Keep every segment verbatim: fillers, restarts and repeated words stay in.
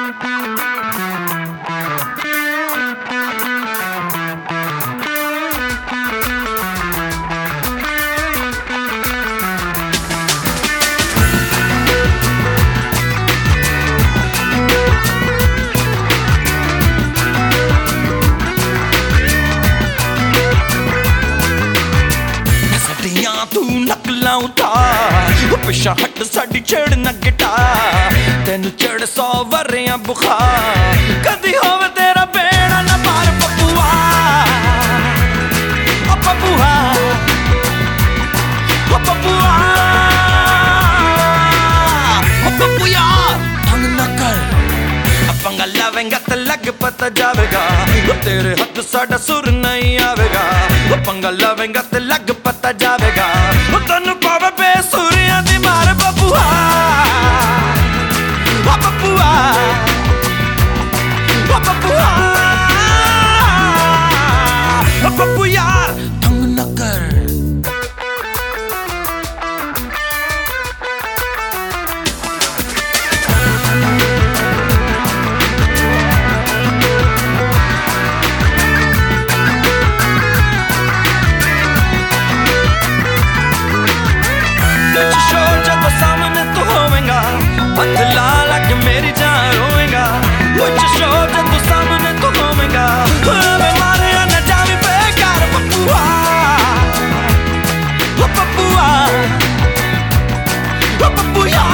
तू नकलां उठा पिछा हट साडी छेड़ न गिटा तेन चढ़ सौ वरियां बुखार कदी होवे तेरा बेड़ा न पार पप्पूआ ओ पप्पूआ ओ पप्पूआ ओ पप्पूआ तंग न कर पंगा लावेंगा तो लग पता जावेगा तेरे हाथ साडा सुर नहीं आवेगा पंगा लावेंगा तो लग पता जावेगा तन्नू पावे बेसुरियां दी मार बबुआ ओ बबुआ ओ बबुआ ओ बबू यार तंग न कर हथ ला लग मेरी जान रोएगा कुछ शोर जब तू सामने तो होवेगा मैं मारे न जावी बेकार पप्पूआ ओ पप्पूआ ओ पप्पूआ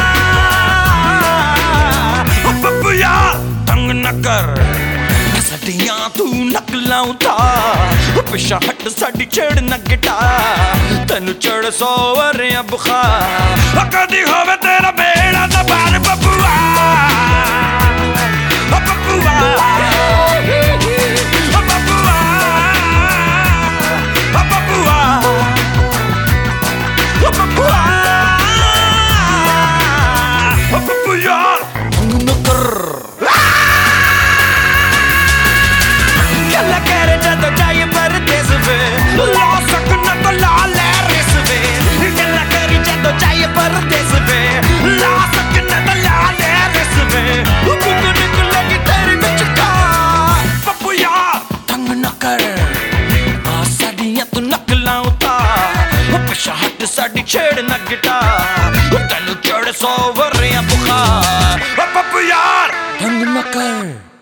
ओ पप्पूआ तंग न कर सटियां तू नकलां उठा पिछा हट साडी छेड़ न गिटा तेन चढ़ सौ वरियां बुखार कदी होवे तेरा बेड़ा न पार बबुआ ओ बबुआ ओ बबुआ ओ बबुआ ओ बबुआ ओ बबुआ तंग न कर गल्ला करे जदों जाइए परदेस वे ला सकना तो ला ले रेस वे गल्ला करी जदों जाइए परदेस वे ला सकना तो ला ले रेस वे कुंग निकलेगी तेरी विचकार पप्पू यार तंग न कर आ साडियां तू नकलां उतार पिछा हट साडी छेड़ न गिटा तेनू चढ़ सौ वरियां बुखार पप्पू यार तंग न कर।